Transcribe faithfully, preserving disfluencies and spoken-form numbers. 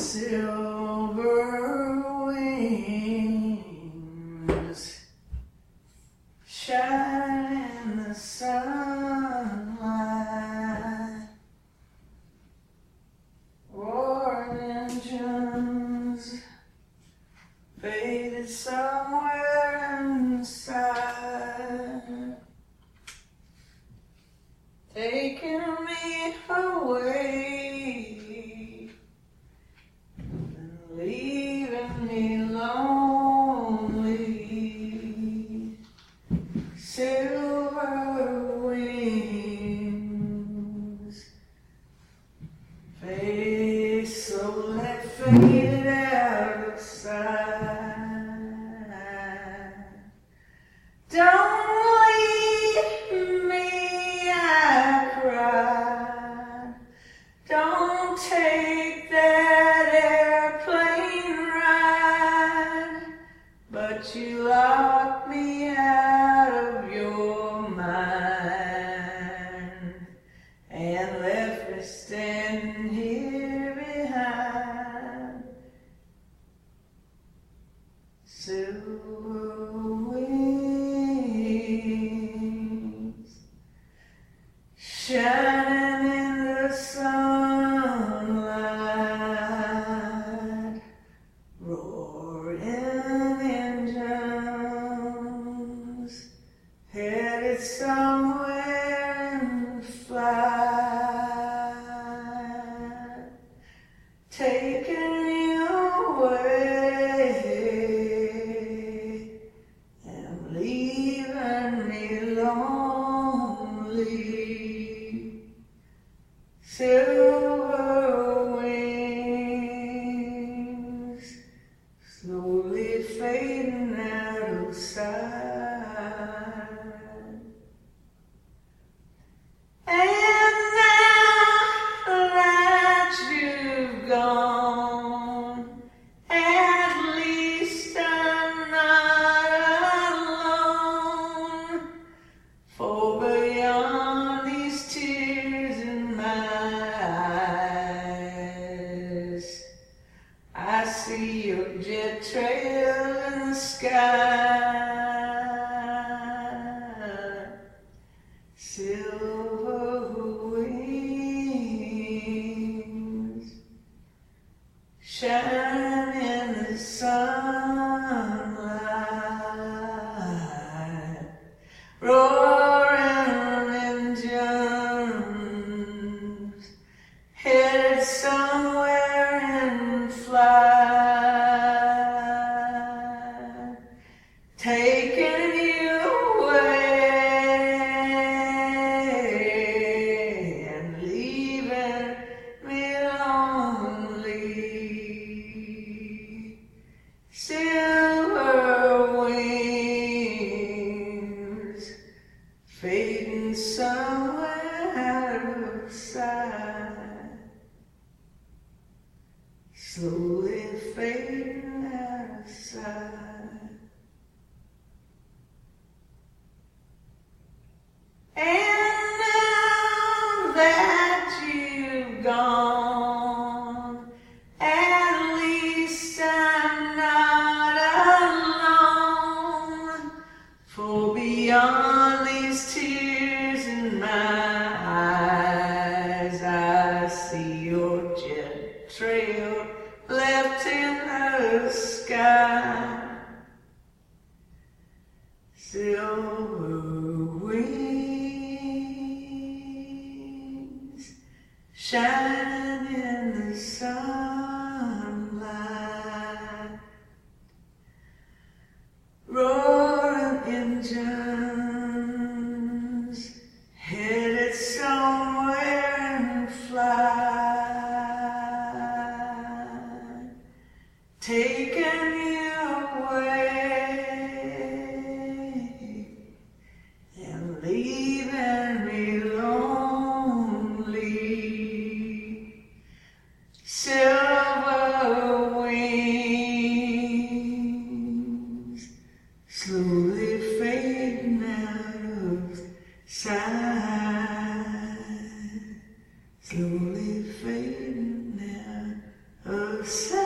silver wings shine in the sunlight. Roaring engines faded somewhere inside, taking me away and leaving me lonely. Silver wings, face so left faded out of sight. Don't leave me, I cried. Don't take that airplane ride, but you locked me out of your mind and left me standing here behind. Silver wings shining in the sunlight, roaring engines headed somewhere in flight, taking me away and leaving me lonely. Silver wings slowly fading out of sight. And now that you've gone, at least I'm not alone. For beyond these tears in my eyes, I see your jet trail in the sky. Silver wings shine in the sunlight, roaring engines headed somewhere in flight, taking you away and leaving me lonely. Silver wings fading somewhere out of sight, slowly fading out of sight. And now that you've gone, at least I'm not alone. For beyond these tears in my eyes, I see your jet trail left in the sky. Silver wings shining in the sunlight, roaring engines headed somewhere in flight, taking you away and leaving me lonely. Silver wings slowly fading out of sight, slowly fading out of say